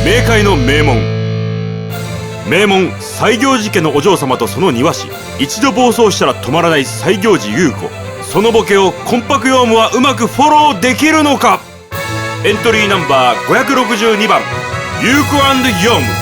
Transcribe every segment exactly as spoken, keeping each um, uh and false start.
冥界の名門名門西行寺家のお嬢様とその庭師、一度暴走したら止まらない西行寺優子。そのボケをコンパクヨウムはうまくフォローできるのか。エントリーナンバーごひゃくろくじゅうにばん、優子&ヨウム。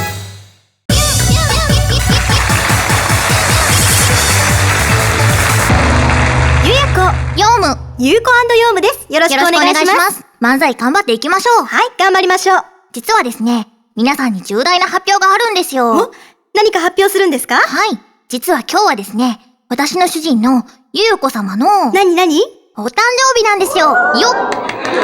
ゆうやこ、 ヨウム、 ゆうこ&ヨウムです。よろしくお願いします。 漫才頑張っていきましょう。 はい、頑張りましょう。 実はですね、皆さんに重大な発表があるんですよ。 お、何か発表するんですか？ はい。実は今日はですね、私の主人のゆうこ様のなになに？ お誕生日なんですよ。よっ。 えー、そうだ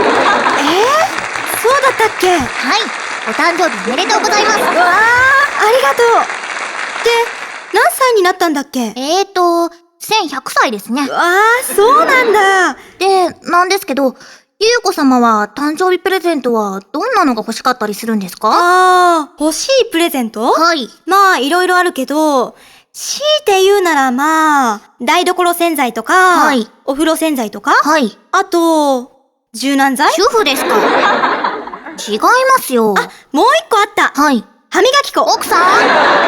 ったっけ？ はい。お誕生日おめでとうございます。 うわー、ありがとう。で、何歳になったんだっけ？ えーと、せんひゃくさいですね。 うわー、そうなんだ。 で、なんですけど、ゆうこ様は誕生日プレゼントはどんなのが欲しかったりするんですか？ あー、欲しいプレゼント？ はい。 まあ、いろいろあるけど、強いて言うならまあ、台所洗剤とか、 はい。 お風呂洗剤とか、 はい。 あと、柔軟剤？ 主婦ですか？違いますよ。 あ、もう一個あった。 はい。 歯磨き粉。 奥さん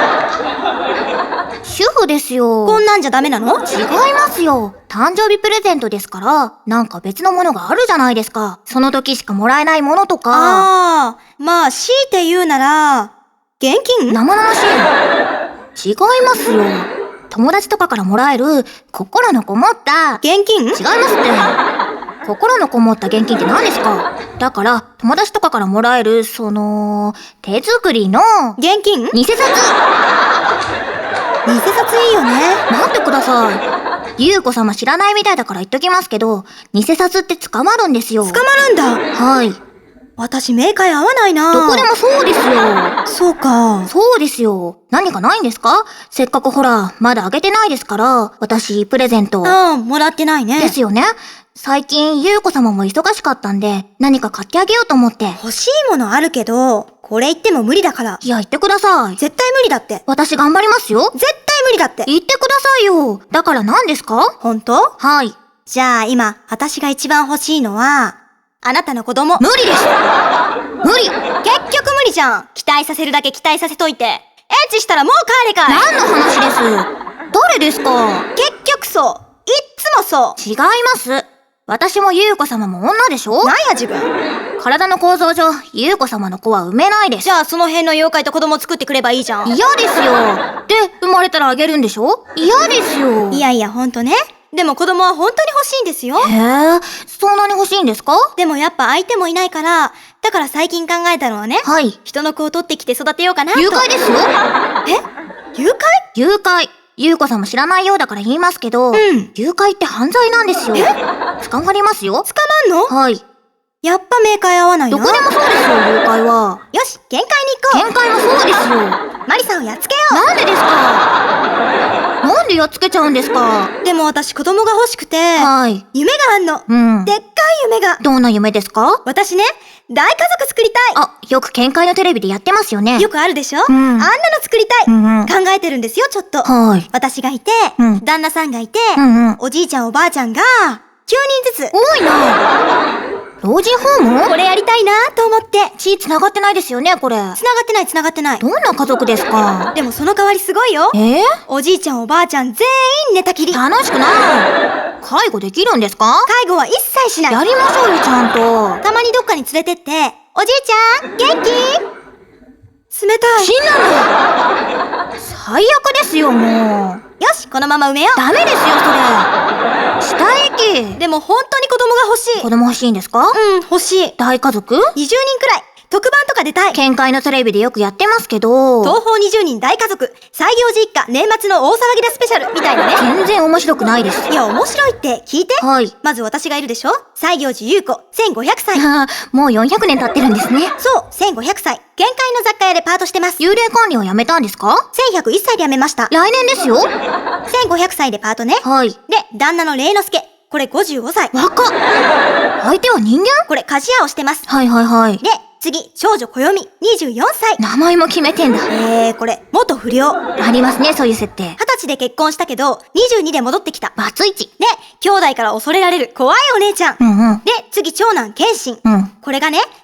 主婦ですよ。 こんなんじゃダメなの？ 違いますよ。誕生日プレゼントですから、なんか別のものがあるじゃないですか。その時しかもらえないものとか。 あー、まあ、強いて言うなら、現金？ 生々しい。違いますよ。友達とかからもらえる、心のこもった。 現金？ 違いますって。心のこもった現金って何ですか？だから、友達とかからもらえる、その、手作りの、 現金？ 偽札。 偽札いいよね。 待ってください。ゆうこ様知らないみたいだから言っときますけど、偽札って捕まるんですよ。 捕まるんだ。 はい。 私、冥界合わないな。 どこでもそうですよ。 そうか。 そうですよ。何かないんですか？せっかくほら、まだあげてないですから、私、プレゼント。 ああ、もらってないね。 ですよね。最近、ゆうこ様も忙しかったんで、何か買ってあげようと思って。 欲しいものあるけど、これ言っても無理だから。 いや、言ってください。 絶対無理だって。 私頑張りますよ。 絶対無理だって。 言ってくださいよ。だから何ですか？ 本当？ はい。 じゃあ今、私が一番欲しいのは、あなたの子供。 無理です。無理。 結局無理じゃん。期待させるだけ期待させといて。エッチしたらもう帰れかい。 何の話です？誰ですか？ 結局そう。いっつもそう。 違います。私もゆうこ様も女でしょ？ なんや自分。 体の構造上、ゆうこ様の子は産めないです。 じゃあその辺の妖怪と子供作ってくればいいじゃん。 嫌ですよ。で、生まれたらあげるんでしょ？嫌ですよ。 いやいや、ほんとね。でも子供は本当に欲しいんですよ。 へえ、そんなに欲しいんですか？ でもやっぱ相手もいないから、だから最近考えたのはね。 はい。 人の子を取ってきて育てようかなと。 誘拐ですよ。 え？誘拐？ 誘拐。ゆうこさんも知らないようだから言いますけど、 うん。 誘拐って犯罪なんですよ。 え？ 捕まりますよ。 捕まんの？ はい。 やっぱ冥界合わないな。 どこでもそうですよ、誘拐は。 よし、限界に行こう。 限界もそうですよ。 マリさんをやっつけよう。 なんでですか？なんでやっつけちゃうんですか？ でも私子供が欲しくて、 はい。 夢があんの。 うん。 でっかい夢が。 どんな夢ですか？ 私ね、大家族作りたい。 あ、よく見解のテレビでやってますよね。 よくあるでしょ？ うん。 あんなの作りたい。 うんうん。 考えてるんですよ、ちょっと。 はい。 私がいて、 うん旦那さんがいて、 うんうん。 おじいちゃんおばあちゃんが、きゅうにんずつ。 多いな。老人ホーム？ これやりたいなと思って。 血繋がってないですよね、これ。 繋がってない繋がってない。 どんな家族ですか？ でもその代わりすごいよ。 えー、 おじいちゃんおばあちゃん全員寝たきり。 楽しくない。介護できるんですか？ 介護は一切しない。 やりましょうよ、ちゃんと。 たまにどっかに連れてって、おじいちゃん、元気？冷たい。 死ぬの。最悪ですよ、もう。 よし、このまま埋めよう。 ダメですよ、それ。死体液。 でも本当に子供が欲しい。 子供欲しいんですか？ うん、欲しい。 大家族？ にじゅうにんくらい。特番とか出たい。 見解のテレビでよくやってますけど。 東方にじゅうにん大家族、西行寺一家年末の大騒ぎだスペシャルみたいなね。 全然面白くないです。 いや、面白いって聞いて。 はい。 まず私がいるでしょ？西行寺優子、せんごひゃくさい。 もうよんひゃくねん経ってるんですね。 そう、せんごひゃくさい。限界の雑貨屋でパートしてます。 幽霊管理をやめたんですか？ せんひゃくいっさいで辞めました。 来年ですよ。 せんごひゃくさいでパートね。 はい。 で、旦那の霊之助。これごじゅうごさい。 若っ。相手は人間？ これ鍛冶屋をしてます。 はいはいはい。 で、次、長女暦、にじゅうよんさい。 名前も決めてんだ。 えー、これ、元不良。 ありますね、そういう設定。 はたちで結婚したけど、にじゅうにで戻ってきた。 バツイチ。 で、兄弟から恐れられる怖いお姉ちゃん。 うんうん。 で、次、長男、謙信。 うん。 これがね、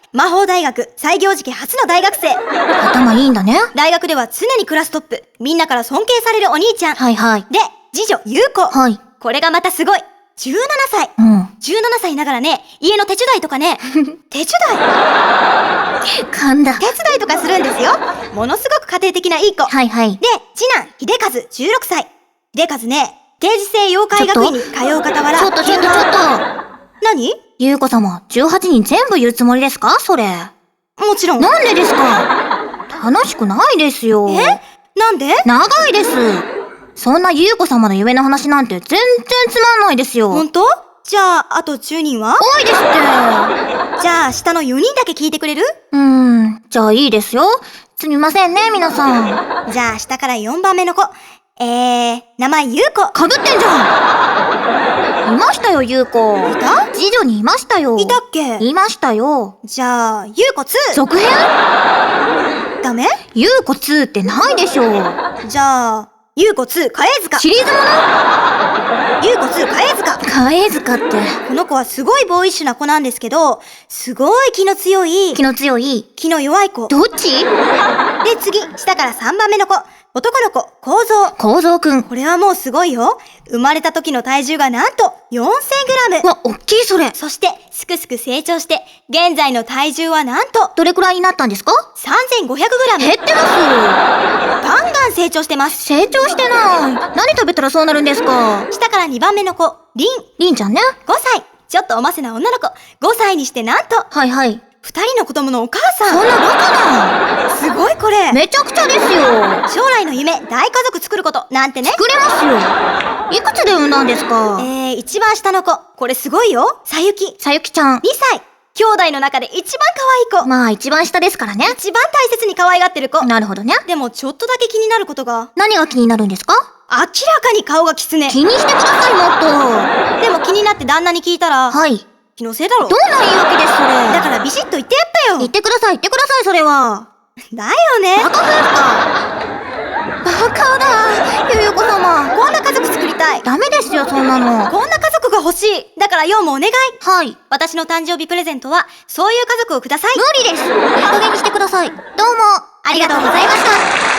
魔法大学西行寺家初の大学生。 頭いいんだね。 大学では常にクラストップ。みんなから尊敬されるお兄ちゃん。 はいはい。 で、次女、優子。 はい。 これがまたすごい。じゅうななさい。 うん。 じゅうななさいながらね、家の手伝いとかね、手伝い噛んだ。 手伝いとかするんですよ。ものすごく家庭的ないい子。 はいはい。 で、次男、秀和、じゅうろくさい。秀和ね、定時制妖怪学院に通う傍ら。 ちょっとちょっとちょっと。 何？ ゆうこ様、じゅうはちにん全部言うつもりですかそれ。 もちろん。 なんでですか？楽しくないですよ。 え？なんで？ 長いです。そんなゆうこ様の夢の話なんて全然つまんないですよ。 ほんと？じゃあ、あとじゅうにんは？ 多いですって。 じゃあ、下のよにんだけ聞いてくれる？ うーん、じゃあいいですよ。すみませんね、皆さん。 じゃあ、下からよんばんめの子。えー、名前ゆうこ。 かぶってんじゃん。いましたよ、ゆうこ。 いた？ 次女にいましたよ。 いたっけ？ いましたよ。 じゃあ、ゆうこに。 続編？ ダメ？ ゆうこにってないでしょう。 じゃあ、ゆうこに、かえずか。 シリーズもの？ ゆうこに、かえずか。 かえずかって。 この子はすごいボーイッシュな子なんですけど、すごい気の強い、 気の強い。 気の弱い子。 どっち？ で、次、下からさんばんめの子。男の子、構造。 構造くん。 これはもうすごいよ。生まれた時の体重がなんとよんせんグラム。 わ、おっきいそれ。 そして、すくすく成長して、現在の体重はなんとどれくらいになったんですか？ さんぜんごひゃくグラム。 減ってます。 ガンガン成長してます。 成長してない。何食べたらそうなるんですか？ 下からにばんめの子、リン。 りんちゃんね。 ごさい。ちょっとおませな女の子。ごさいにしてなんと、 はいはい。 二人の子供のお母さん。 そんなバカすごいこれ。 な。めちゃくちゃですよ。 将来の夢、大家族作ること、なんてね。 作れますよ。いくつで産んだんですか？ えー、一番下の子。これすごいよ。さゆき。 さゆきちゃん。 にさい。兄弟の中で一番可愛い子。 まあ一番下ですからね。 一番大切に可愛がってる子。 なるほどね。 でもちょっとだけ気になることが。 何が気になるんですか？ 明らかに顔がキツネ。 気にしてください、もっでも気になって旦那に聞いたら。 と。はい。 気のせいだろ。 どんな言い訳です、それ。 だからビシッと言ってやったよ。 言ってください、言ってください、それは。 だよね。 バカですか？バカだ。ゆうこ様。 こんな家族作りたい。 ダメですよ、そんなの。 こんな家族が欲しい。だからようもお願い。 はい。 私の誕生日プレゼントは、そういう家族をください。 無理です。いい加減にしてください。どうも、 ありがとうございました。